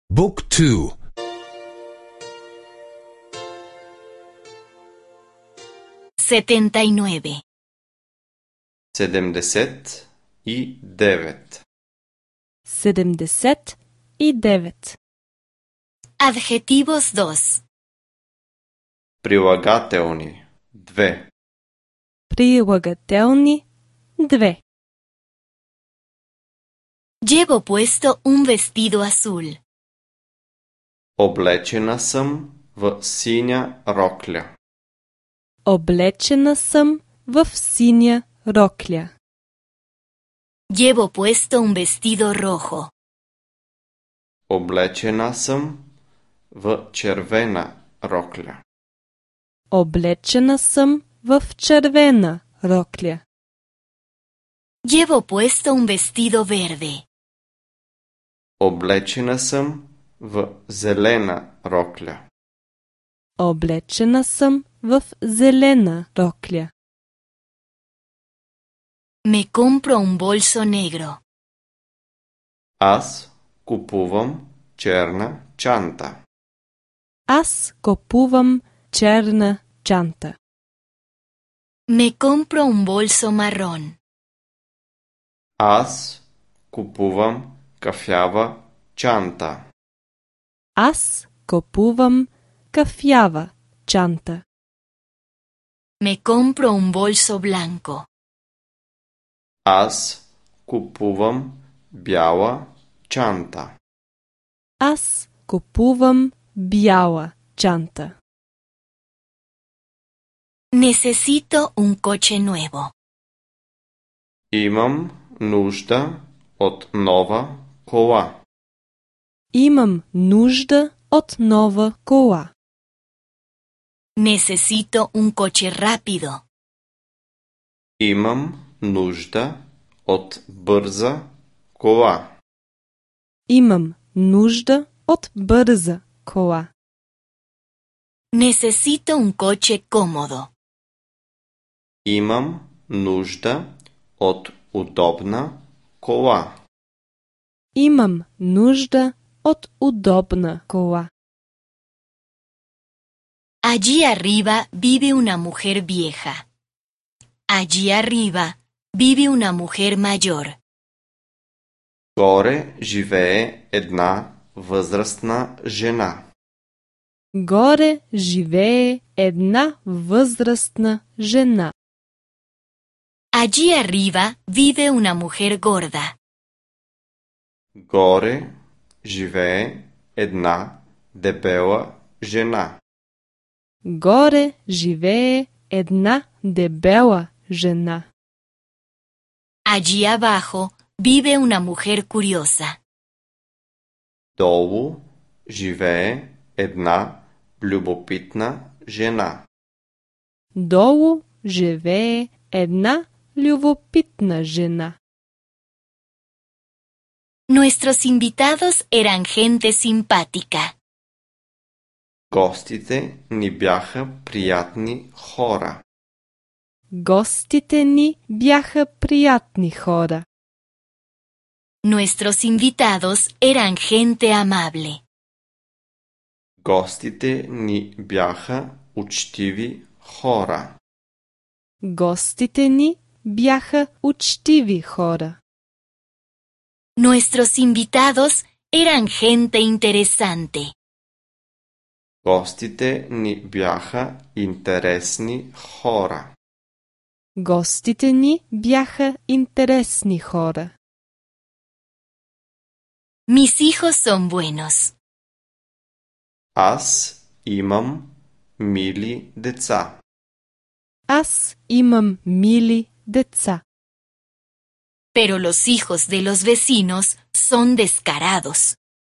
Book 2. 79. 79. 79. Adjetivos 2. Прилагателни 2. Прилагателни 2. Llevo puesto un vestido azul. Облечена съм в синя рокля. Облечена съм в синя рокля. Llevo puesto un vestido rojo. Облечена съм в червена рокля. Облечена съм в червена рокля. Llevo puesto un vestido verde. Облечена съм в зелена рокля. Облечена съм в зелена рокля. Me compro un bolso negro. Аз купувам черна чанта. Аз купувам черна чанта. Me compro un bolso marrón. Аз купувам кафява чанта. Аз купувам кафява чанта. Me compro un bolso blanco. Аз купувам бяла чанта. Аз купувам бяла чанта. Necesito un coche nuevo. Имам нужда от нова кола. Имам нужда от нова кола. Necesito un coche rápido. Имам нужда от бърза кола. Имам нужда от бърза кола. Necesito un coche cómodo. Имам нужда от удобна кола. Имам нужда от удобна кола. Allí arriba vive una mujer vieja. Allí arriba vive una mujer mayor. Горе живее една възрастна жена. Горе живее една възрастна жена. Allí arriba vive una mujer gorda. Горе живее една дебела жена. Горе живее една дебела жена. Allí abajo vive una mujer curiosa. Долу живее една любопитна жена. Долу живее една любопитна жена. Nuestros invitados eran gente simpática. Гостите ни бяха приятни хора. Гостите ни бяха приятни хора. Nuestros invitados eran gente amable. Гостите ни бяха учтиви хора. Гостите ни бяха учтиви хора. Nuestros invitados eran gente interesante. Гостите ни бяха интересни хора. Гостите ни бяха интересни хора. Mis hijos son buenos. Аз имам мили деца. Аз имам мили деца. Pero los hijos de los vecinos son descarados.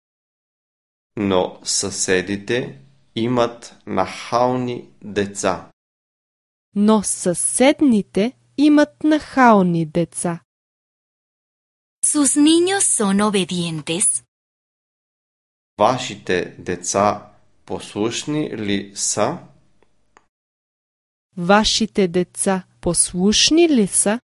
Но съседите имат нахални деца. Но съседните имат нахални деца. ¿Sus niños son obedientes? Вашите деца послушни ли са? Вашите деца послушни ли са?